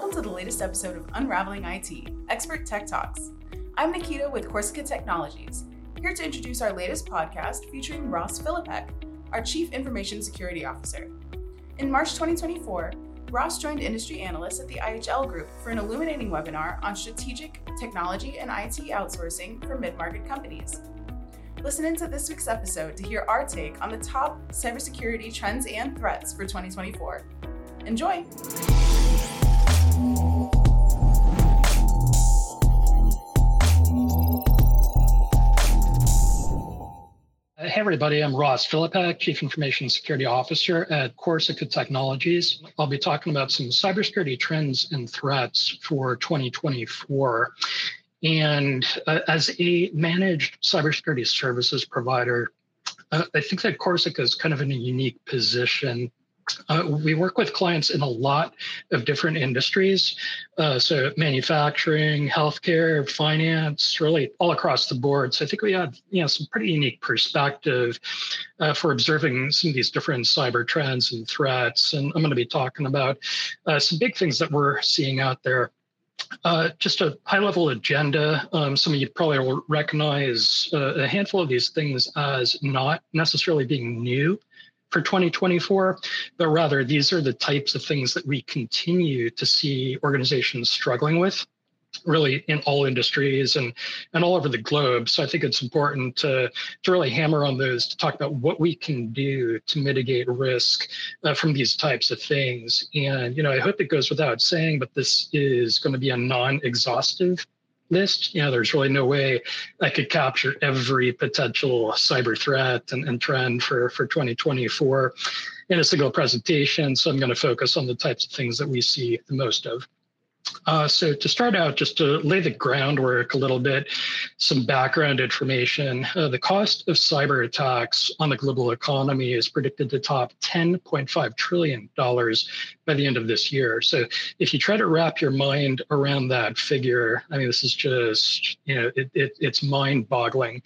Welcome to the latest episode of Unraveling IT, Expert Tech Talks. I'm Nikita with Corsica Technologies, here to introduce our latest podcast featuring Ross Philippek, our Chief Information Security Officer. In March 2024, Ross joined industry analysts at the IHL Group for an illuminating webinar on strategic technology and IT outsourcing for mid-market companies. Listen into this week's episode to hear our take on the top cybersecurity trends and threats for 2024. Enjoy! Hey everybody, I'm Ross Philippek, Chief Information Security Officer at Corsica Technologies. I'll be talking about some cybersecurity trends and threats for 2024. And as a managed cybersecurity services provider, I think that Corsica is kind of in a unique position. We work with clients in a lot of different industries, so manufacturing, healthcare, finance, really all across the board. So I think we have, some pretty unique perspective for observing some of these different cyber trends and threats. And I'm going to be talking about some big things that we're seeing out there. Just a high-level agenda. Some of you probably will recognize a handful of these things as not necessarily being new for 2024, but rather these are the types of things that we continue to see organizations struggling with, really in all industries and all over the globe. So I think it's important to really hammer on those, to talk about what we can do to mitigate risk from these types of things. And, I hope it goes without saying, but this is going to be a non-exhaustive list. There's really no way I could capture every potential cyber threat and trend for 2024 in a single presentation. So I'm going to focus on the types of things that we see the most of. So to start out, just to lay the groundwork a little bit, some background information. The cost of cyber attacks on the global economy is predicted to top $10.5 trillion by the end of this year. So if you try to wrap your mind around that figure, this is just, it's mind-boggling.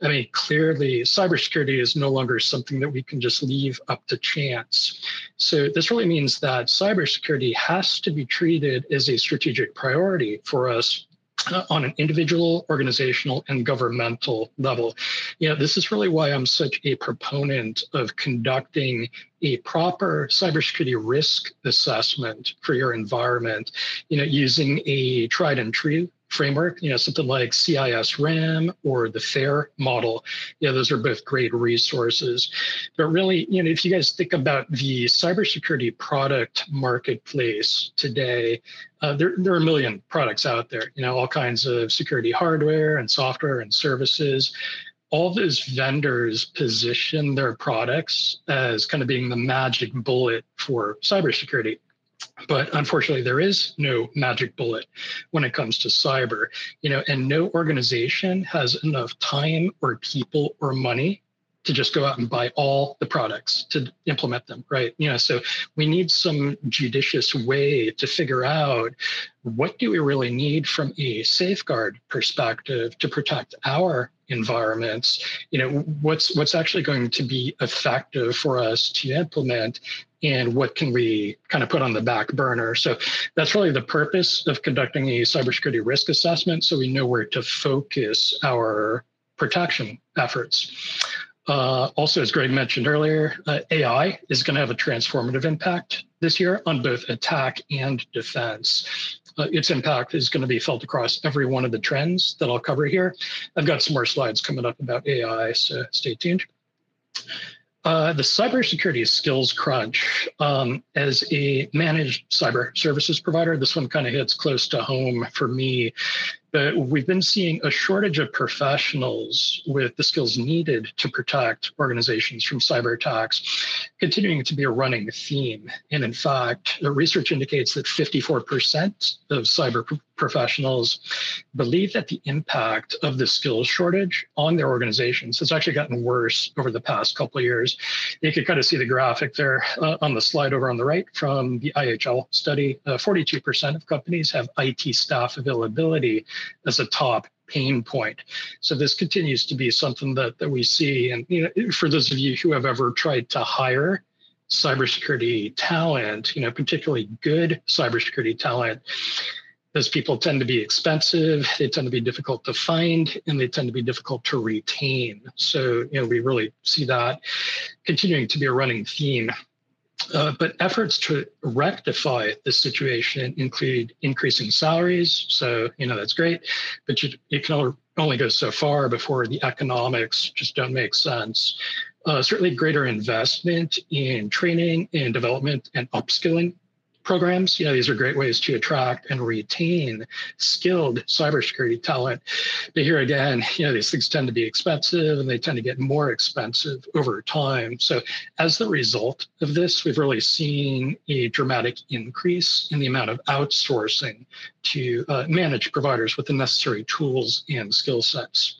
Clearly, cybersecurity is no longer something that we can just leave up to chance. So this really means that cybersecurity has to be treated as a strategic priority for us on an individual, organizational, and governmental level. This is really why I'm such a proponent of conducting a proper cybersecurity risk assessment for your environment, using a tried and true framework, something like CIS-RAM or the FAIR model. Those are both great resources. But really, if you guys think about the cybersecurity product marketplace today, there are a million products out there, all kinds of security hardware and software and services. All those vendors position their products as kind of being the magic bullet for cybersecurity. But unfortunately, there is no magic bullet when it comes to cyber, and no organization has enough time or people or money to just go out and buy all the products to implement them, right? So we need some judicious way to figure out, what do we really need from a safeguard perspective to protect our environments? What's actually going to be effective for us to implement, and what can we kind of put on the back burner? So that's really the purpose of conducting a cybersecurity risk assessment, so we know where to focus our protection efforts. Also, as Greg mentioned earlier, AI is going to have a transformative impact this year on both attack and defense. Its impact is going to be felt across every one of the trends that I'll cover here. I've got some more slides coming up about AI, so stay tuned. The cybersecurity skills crunch, as a managed cyber services provider, this one kind of hits close to home for me. But we've been seeing a shortage of professionals with the skills needed to protect organizations from cyber attacks, continuing to be a running theme. And in fact, the research indicates that 54% of cyber professionals believe that the impact of the skills shortage on their organizations has actually gotten worse over the past couple of years. You can kind of see the graphic there on the slide over on the right from the IHL study. 42% of companies have IT staff availability as a top pain point. So this continues to be something that we see. And for those of you who have ever tried to hire cybersecurity talent, particularly good cybersecurity talent, those people tend to be expensive, they tend to be difficult to find, and they tend to be difficult to retain. So, we really see that continuing to be a running theme. But efforts to rectify this situation include increasing salaries. So, that's great, but you can only go so far before the economics just don't make sense. Certainly greater investment in training and development and upskilling programs. These are great ways to attract and retain skilled cybersecurity talent. But here again, these things tend to be expensive and they tend to get more expensive over time. So as the result of this, we've really seen a dramatic increase in the amount of outsourcing to manage providers with the necessary tools and skill sets.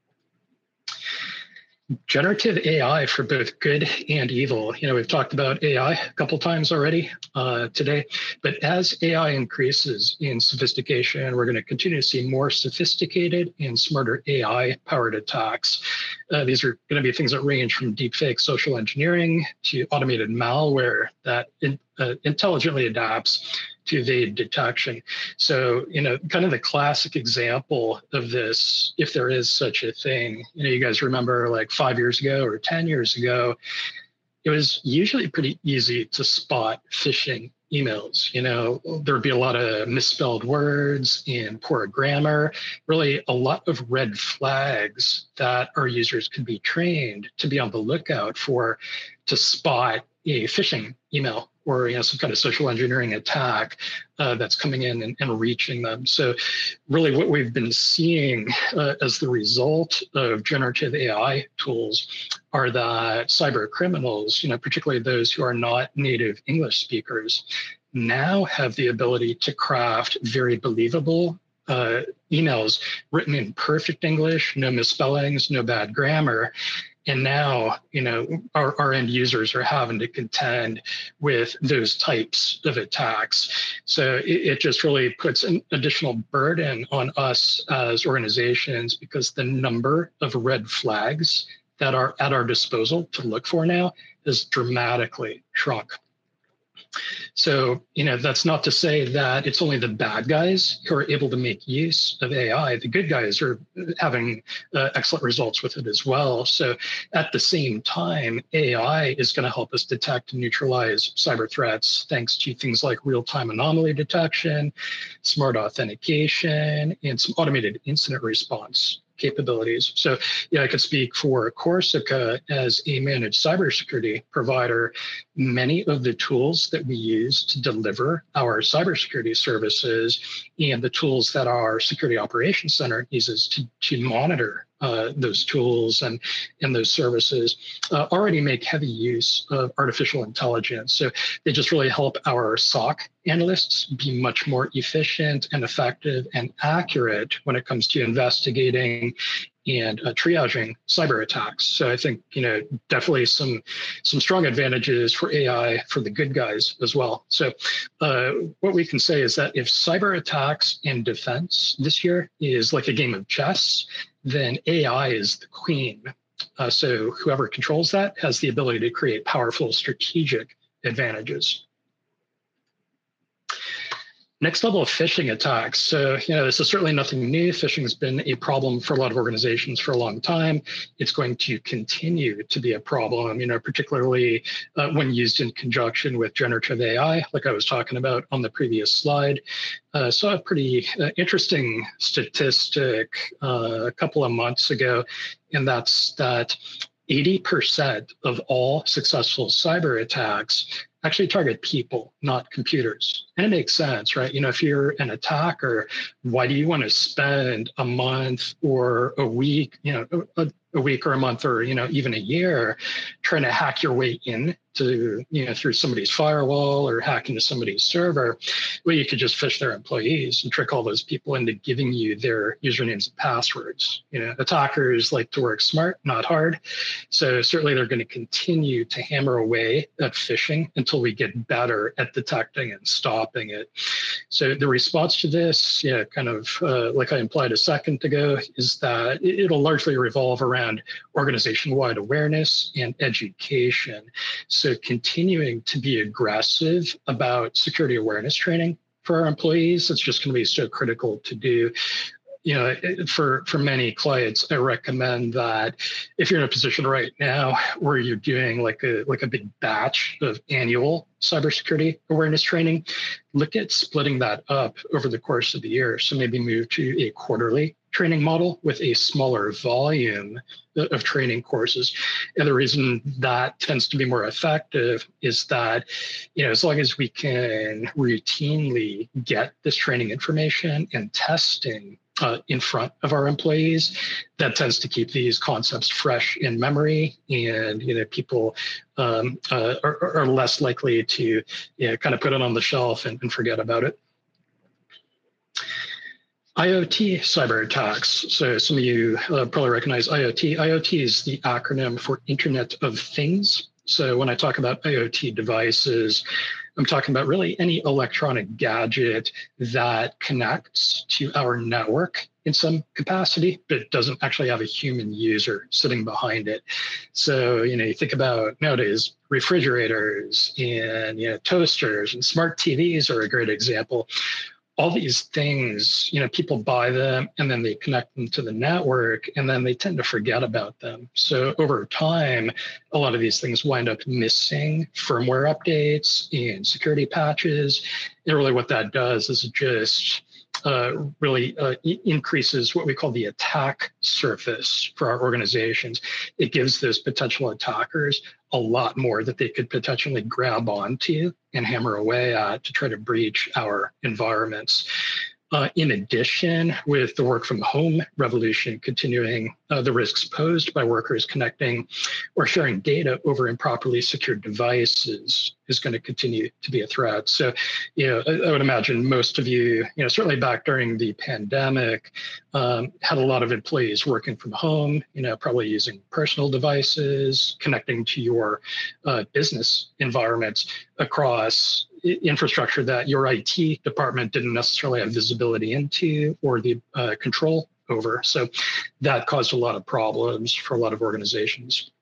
Generative AI for both good and evil. We've talked about AI a couple times already today, but as AI increases in sophistication, we're going to continue to see more sophisticated and smarter AI-powered attacks. These are going to be things that range from deepfake social engineering to automated malware that intelligently adapts to evade detection. So, kind of the classic example of this, if there is such a thing, you guys remember like 5 years ago or 10 years ago, it was usually pretty easy to spot phishing emails. There would be a lot of misspelled words and poor grammar, really a lot of red flags that our users could be trained to be on the lookout for to spot a phishing email or some kind of social engineering attack that's coming in and reaching them. So really what we've been seeing as the result of generative AI tools are that cyber criminals, particularly those who are not native English speakers, now have the ability to craft very believable emails written in perfect English, no misspellings, no bad grammar. And now, our end users are having to contend with those types of attacks. So it just really puts an additional burden on us as organizations because the number of red flags that are at our disposal to look for now has dramatically shrunk. So, that's not to say that it's only the bad guys who are able to make use of AI. The good guys are having excellent results with it as well. So at the same time, AI is going to help us detect and neutralize cyber threats thanks to things like real-time anomaly detection, smart authentication, and some automated incident response capabilities. So I could speak for Corsica as a managed cybersecurity provider. Many of the tools that we use to deliver our cybersecurity services and the tools that our security operations center uses to monitor those tools and those services already make heavy use of artificial intelligence. So they just really help our SOC analysts be much more efficient and effective and accurate when it comes to investigating and triaging cyber attacks. So I think, definitely some strong advantages for AI for the good guys as well. So what we can say is that if cyber attacks and defense this year is like a game of chess, then AI is the queen. So whoever controls that has the ability to create powerful strategic advantages. Next level of phishing attacks. So, this is certainly nothing new. Phishing has been a problem for a lot of organizations for a long time. It's going to continue to be a problem, particularly when used in conjunction with generative AI, like I was talking about on the previous slide. Saw a pretty interesting statistic a couple of months ago, and that's that 80% of all successful cyber attacks actually target people, not computers. And it makes sense, right? If you're an attacker, why do you want to spend a month or a week, a week or a month or, even a year trying to hack your way in to, through somebody's firewall or hack into somebody's server? Well, you could just phish their employees and trick all those people into giving you their usernames and passwords. Attackers like to work smart, not hard. So certainly they're going to continue to hammer away at phishing until we get better at detecting and stopping it. So the response to this, kind of like I implied a second ago, is that it'll largely revolve around organization-wide awareness and education. So continuing to be aggressive about security awareness training for our employees, it's just going to be so critical to do. For many clients, I recommend that if you're in a position right now where you're doing like a big batch of annual cybersecurity awareness training, look at splitting that up over the course of the year. So maybe move to a quarterly training model with a smaller volume of training courses. And the reason that tends to be more effective is that, as long as we can routinely get this training information and testing in front of our employees, that tends to keep these concepts fresh in memory, and people are less likely to kind of put it on the shelf and forget about it. IoT cyber attacks. So some of you probably recognize IoT. IoT is the acronym for Internet of Things. So when I talk about IoT devices, I'm talking about really any electronic gadget that connects to our network in some capacity, but doesn't actually have a human user sitting behind it. So, you think about nowadays, refrigerators and toasters and smart TVs are a great example. All these things, people buy them and then they connect them to the network and then they tend to forget about them. So over time, a lot of these things wind up missing firmware updates and security patches. And really what that does is it just really increases what we call the attack surface for our organizations. It gives those potential attackers a lot more that they could potentially grab onto and hammer away at to try to breach our environments. In addition, with the work from home revolution continuing, the risks posed by workers connecting or sharing data over improperly secured devices is going to continue to be a threat. So, I would imagine most of you, certainly back during the pandemic, had a lot of employees working from home, probably using personal devices, connecting to your business environments across infrastructure that your IT department didn't necessarily have visibility into or the control over. So that caused a lot of problems for a lot of organizations.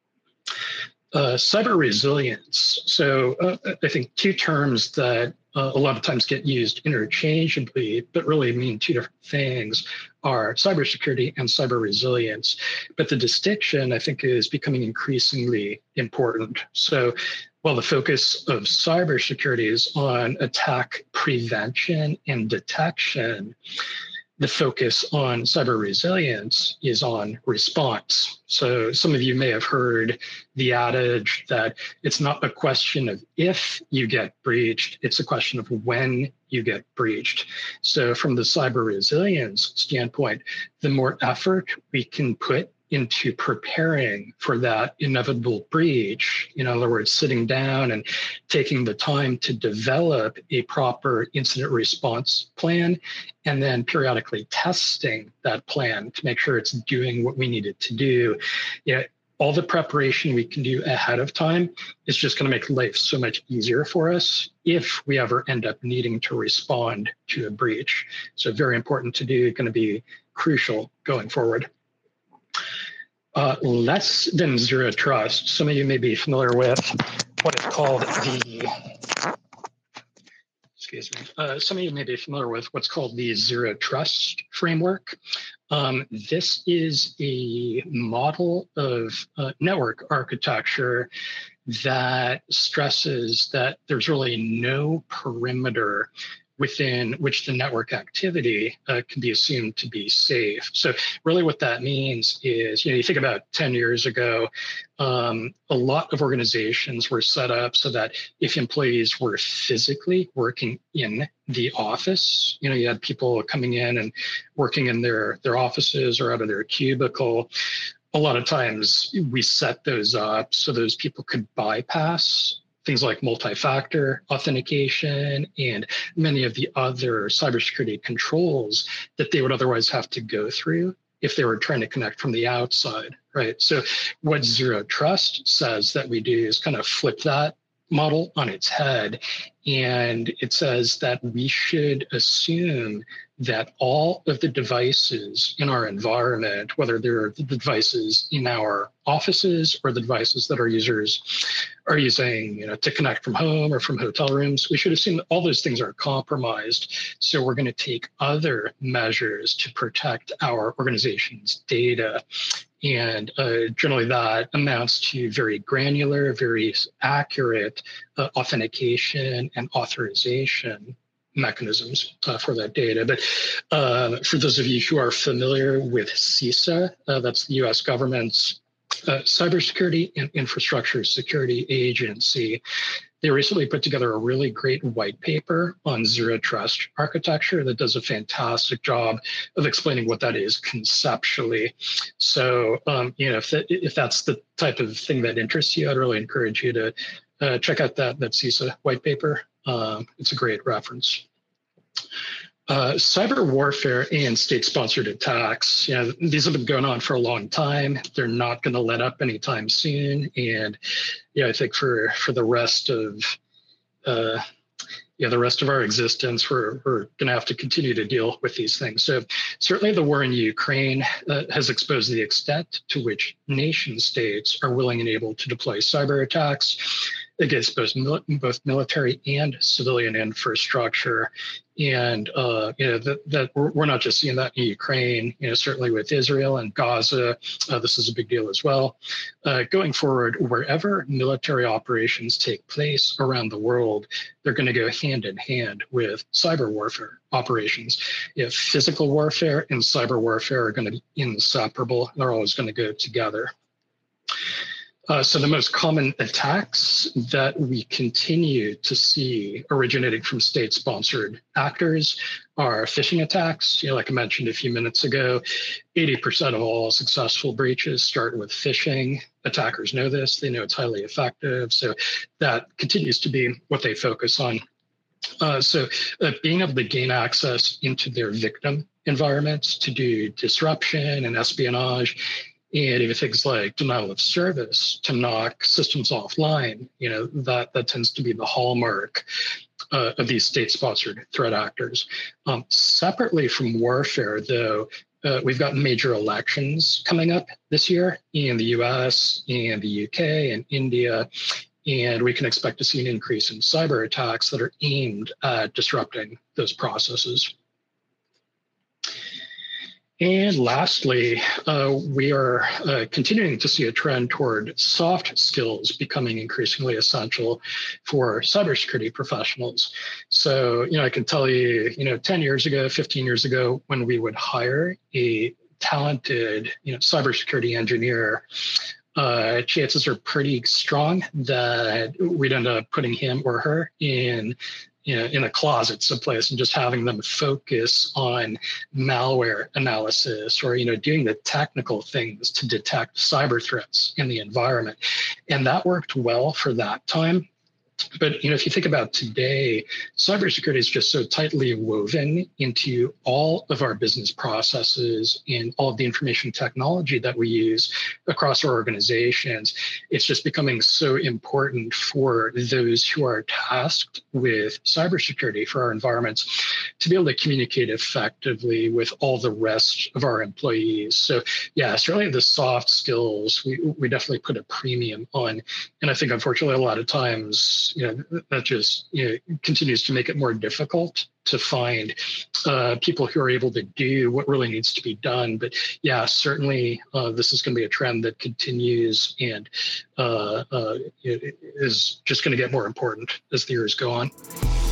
Cyber resilience. So I think two terms that a lot of times get used interchangeably, but really mean two different things, are cybersecurity and cyber resilience. But the distinction, I think, is becoming increasingly important. So while the focus of cybersecurity is on attack prevention and detection, the focus on cyber resilience is on response. So some of you may have heard the adage that it's not a question of if you get breached, it's a question of when you get breached. So from the cyber resilience standpoint, the more effort we can put into preparing for that inevitable breach, in other words, sitting down and taking the time to develop a proper incident response plan, and then periodically testing that plan to make sure it's doing what we need it to do. All the preparation we can do ahead of time is just going to make life so much easier for us if we ever end up needing to respond to a breach. So very important to do, going to be crucial going forward. Less than zero trust. Some of you may be familiar with what is called some of you may be familiar with what's called the zero trust framework. This is a model of network architecture that stresses that there's really no perimeter within which the network activity can be assumed to be safe. So really what that means is, you think about 10 years ago, a lot of organizations were set up so that if employees were physically working in the office, you had people coming in and working in their offices or out of their cubicle. A lot of times we set those up so those people could bypass things like multi-factor authentication and many of the other cybersecurity controls that they would otherwise have to go through if they were trying to connect from the outside, right? So what Zero Trust says that we do is kind of flip that model on its head And it says that we should assume that all of the devices in our environment, whether they're the devices in our offices or the devices that our users are using, to connect from home or from hotel rooms, we should assume that all those things are compromised. So we're going to take other measures to protect our organization's data. And generally that amounts to very granular, very accurate authentication and authorization mechanisms for that data. But for those of you who are familiar with CISA, that's the US government's Cybersecurity and Infrastructure Security Agency, they recently put together a really great white paper on zero trust architecture that does a fantastic job of explaining what that is conceptually. So, if that's the type of thing that interests you, I'd really encourage you to check out that CISA white paper. It's a great reference. Cyber warfare and state-sponsored attacks, these have been going on for a long time. They're not going to let up anytime soon. And I think for the rest of our existence, we're going to have to continue to deal with these things. So certainly the war in Ukraine has exposed the extent to which nation states are willing and able to deploy cyber attacks against both military and civilian infrastructure. And that we're not just seeing that in Ukraine, certainly with Israel and Gaza, this is a big deal as well. Going forward, wherever military operations take place around the world, they're going to go hand in hand with cyber warfare operations. Physical warfare and cyber warfare are going to be inseparable. They're always going to go together. So the most common attacks that we continue to see originating from state-sponsored actors are phishing attacks. Like I mentioned a few minutes ago, 80% of all successful breaches start with phishing. Attackers know this. They know it's highly effective. So that continues to be what they focus on. So being able to gain access into their victim environments to do disruption and espionage, and even things like denial of service to knock systems offline, that tends to be the hallmark of these state-sponsored threat actors. Separately from warfare, though, we've got major elections coming up this year in the US and the UK and India, and we can expect to see an increase in cyber attacks that are aimed at disrupting those processes. And lastly, we are continuing to see a trend toward soft skills becoming increasingly essential for cybersecurity professionals. So, I can tell you, 10 years ago, 15 years ago, when we would hire a talented, cybersecurity engineer, chances are pretty strong that we'd end up putting him or her in a closet someplace and just having them focus on malware analysis or, doing the technical things to detect cyber threats in the environment. And that worked well for that time. But, if you think about today, cybersecurity is just so tightly woven into all of our business processes and all of the information technology that we use across our organizations. It's just becoming so important for those who are tasked with cybersecurity for our environments to be able to communicate effectively with all the rest of our employees. So, yeah, certainly the soft skills, we definitely put a premium on. And I think, unfortunately, a lot of times, that just continues to make it more difficult to find people who are able to do what really needs to be done. But yeah, certainly this is going to be a trend that continues and it is just going to get more important as the years go on.